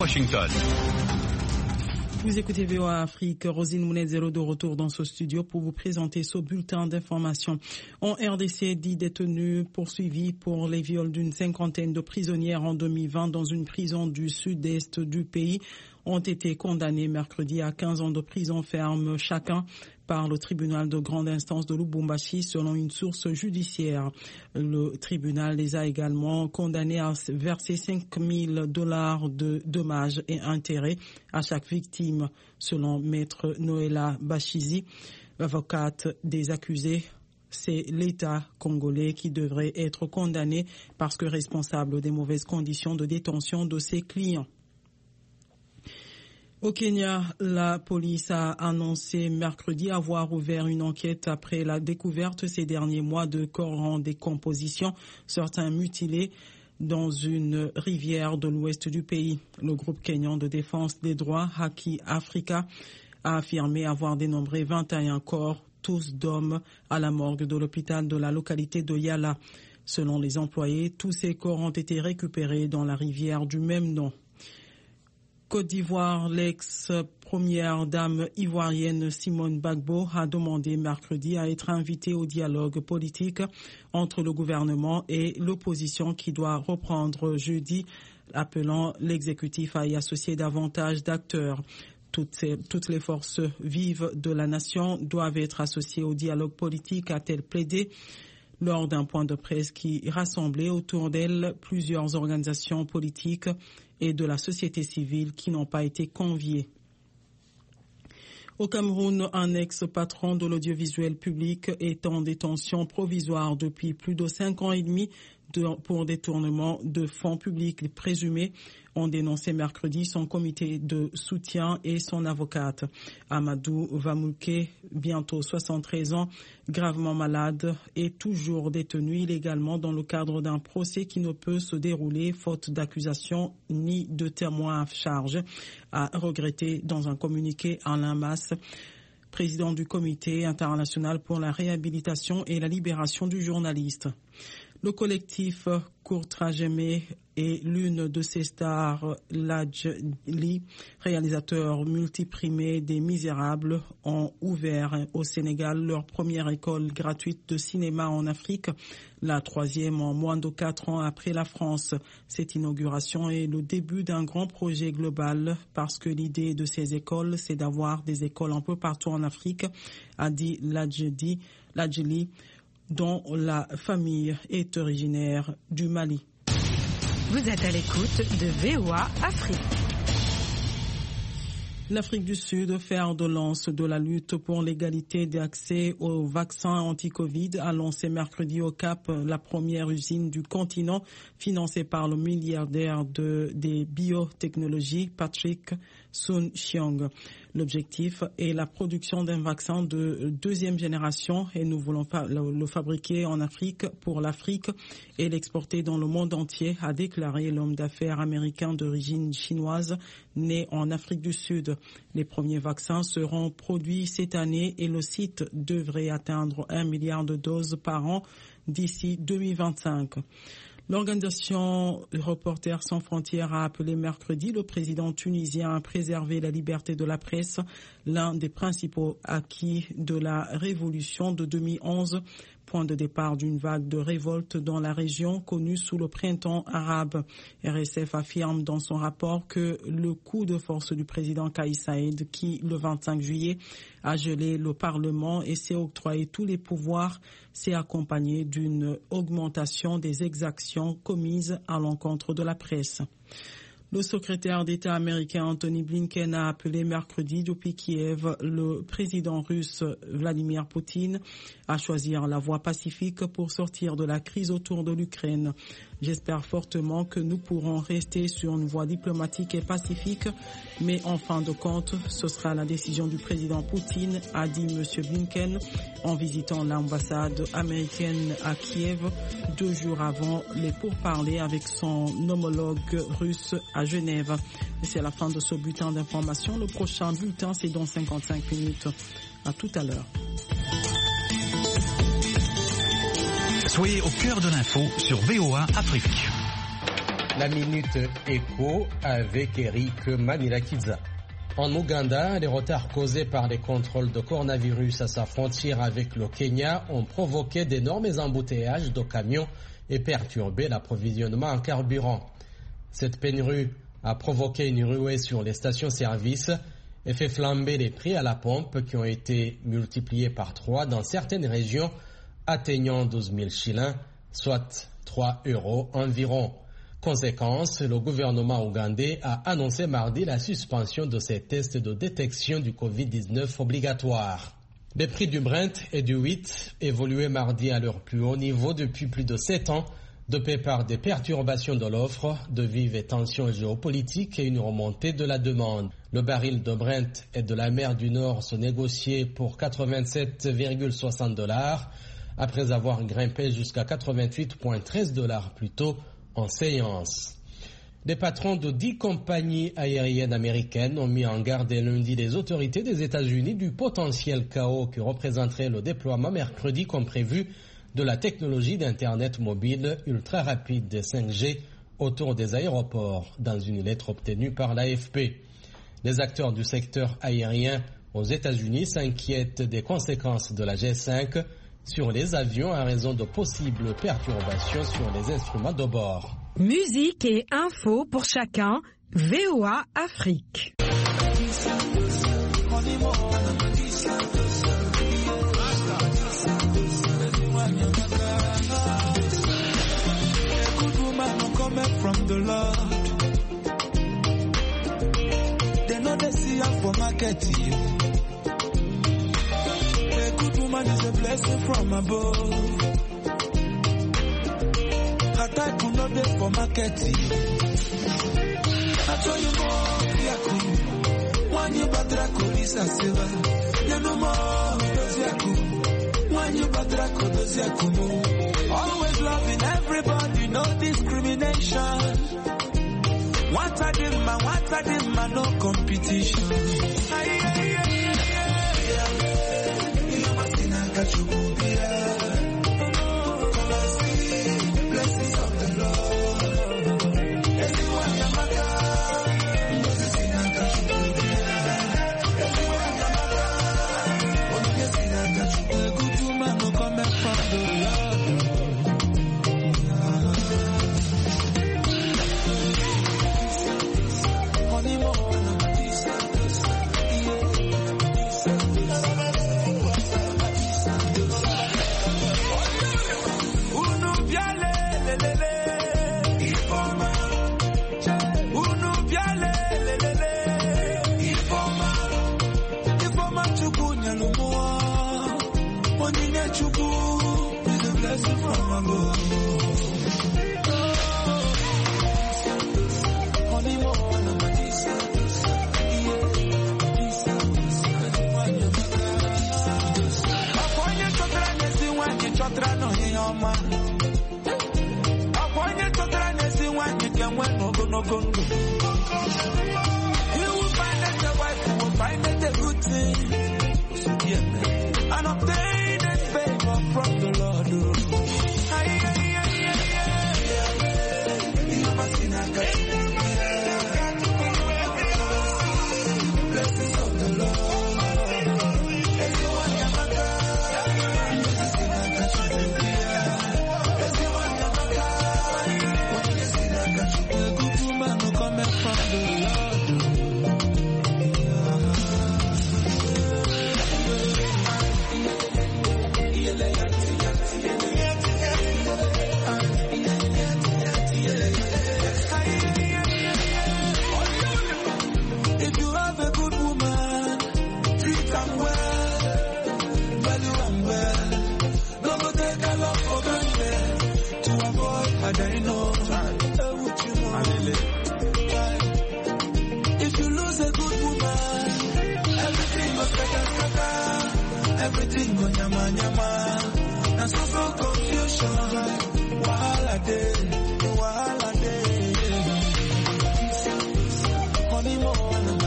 Washington. Vous écoutez VOA Afrique. Rosine Mounezero de retour dans ce studio pour vous présenter ce bulletin d'information. En RDC, 10 détenus poursuivis pour les viols d'une cinquantaine de prisonnières en 2020 dans une prison du sud-est du pays ont été condamnés mercredi à 15 ans de prison ferme chacun par le tribunal de grande instance de Lubumbashi selon une source judiciaire. Le tribunal les a également condamnés à verser $5,000 de dommages et intérêts à chaque victime, selon maître Noëlla Bachizi, avocate des accusés. C'est l'État congolais qui devrait être condamné parce que responsable des mauvaises conditions de détention de ses clients. Au Kenya, la police a annoncé mercredi avoir ouvert une enquête après la découverte ces derniers mois de corps en décomposition, certains mutilés dans une rivière de l'ouest du pays. Le groupe kenyan de défense des droits, Haki Africa, a affirmé avoir dénombré 21 corps, tous d'hommes, à la morgue de l'hôpital de la localité de Yala. Selon les employés, tous ces corps ont été récupérés dans la rivière du même nom. Côte d'Ivoire, l'ex-première dame ivoirienne Simone Gbagbo a demandé mercredi à être invitée au dialogue politique entre le gouvernement et l'opposition qui doit reprendre jeudi, appelant l'exécutif à y associer davantage d'acteurs. Toutes les forces vives de la nation doivent être associées au dialogue politique, a-t-elle plaidé lors d'un point de presse qui rassemblait autour d'elle plusieurs organisations politiques et de la société civile qui n'ont pas été conviés. Au Cameroun, un ex-patron de l'audiovisuel public est en détention provisoire depuis plus de 5 ans et demi pour détournement de fonds publics présumés, ont dénoncé mercredi son comité de soutien et son avocate. Amadou Vamouké, bientôt 73 ans, gravement malade, est toujours détenu illégalement dans le cadre d'un procès qui ne peut se dérouler faute d'accusation ni de témoins à charge, a regretté dans un communiqué Alain Masse, président du Comité international pour la réhabilitation et la libération du journaliste. Le collectif Courtrajemé et l'une de ses stars, Ladjli, réalisateur multiprimé des Misérables, ont ouvert au Sénégal leur première école gratuite de cinéma en Afrique, la 3e en moins de 4 ans après la France. Cette inauguration est le début d'un grand projet global parce que l'idée de ces écoles, c'est d'avoir des écoles un peu partout en Afrique, a dit Ladjli, dont la famille est originaire du Mali. Vous êtes à l'écoute de VOA Afrique. L'Afrique du Sud, fer de lance de la lutte pour l'égalité d'accès aux vaccins anti-Covid, a lancé mercredi au Cap la première usine du continent financée par le milliardaire des biotechnologies Patrick Soon-Shiong. L'objectif est la production d'un vaccin de 2e génération et nous voulons le fabriquer en Afrique pour l'Afrique et l'exporter dans le monde entier, a déclaré l'homme d'affaires américain d'origine chinoise né en Afrique du Sud. Les premiers vaccins seront produits cette année et le site devrait atteindre 1 milliard de doses par an d'ici 2025. L'organisation Reporters sans frontières a appelé mercredi le président tunisien à préserver la liberté de la presse, l'un des principaux acquis de la révolution de 2011, point de départ d'une vague de révolte dans la région connue sous le printemps arabe. RSF affirme dans son rapport que le coup de force du président Kais Saied, qui le 25 juillet a gelé le Parlement et s'est octroyé tous les pouvoirs, s'est accompagné d'une augmentation des exactions commises à l'encontre de la presse. Le secrétaire d'État américain Anthony Blinken a appelé mercredi depuis Kiev le président russe Vladimir Poutine à choisir la voie pacifique pour sortir de la crise autour de l'Ukraine. J'espère fortement que nous pourrons rester sur une voie diplomatique et pacifique, mais en fin de compte, ce sera la décision du président Poutine, a dit M. Blinken en visitant l'ambassade américaine à Kiev 2 jours avant les pourparlers avec son homologue russe à Genève. Et c'est la fin de ce bulletin d'information. Le prochain bulletin, c'est dans 55 minutes. À tout à l'heure. Soyez au cœur de l'info sur VOA Afrique. La Minute Éco avec Eric Manirakiza. En Ouganda, les retards causés par les contrôles de coronavirus à sa frontière avec le Kenya ont provoqué d'énormes embouteillages de camions et perturbé l'approvisionnement en carburant. Cette pénurie a provoqué une ruée sur les stations-service et fait flamber les prix à la pompe qui ont été multipliés par 3 dans certaines régions, atteignant 12 000 shillings, soit 3 € environ. Conséquence, le gouvernement ougandais a annoncé mardi la suspension de ces tests de détection du Covid-19 obligatoires. Les prix du Brent et du wheat évoluaient mardi à leur plus haut niveau depuis plus de 7 ans, dopés par des perturbations de l'offre, de vives tensions géopolitiques et une remontée de la demande. Le baril de Brent et de la mer du Nord se négociait pour 87,60 $, après avoir grimpé jusqu'à 88,13 $ plus tôt en séance. Les patrons de 10 compagnies aériennes américaines ont mis en garde lundi les autorités des États-Unis du potentiel chaos que représenterait le déploiement mercredi comme prévu de la technologie d'Internet mobile ultra rapide 5G autour des aéroports, dans une lettre obtenue par l'AFP. Les acteurs du secteur aérien aux États-Unis s'inquiètent des conséquences de la G5 sur les avions à raison de possibles perturbations sur les instruments de bord. Musique et infos pour chacun, VOA Afrique. From the Lord, they know they see her for market. A good woman is a blessing from above. Her type will not be for market. I told you more, Yaku. One you batrako is a silver. You know more, Yaku. One you batrako does Yaku. Always loving everybody, no discrimination. What I did, man, no competition. You must in a catch you, come and see blessings of the Lord. Everyone can make you must in a catch you, everyone can make you. A good woman no come from the Lord. You will find that your wife will find it a good thing. And obtain a favor from the Lord. Blessings of the Lord. If you lose a good woman, everything goes scatter. Everything goes nyama. And so confusion. Wahala day. Money more.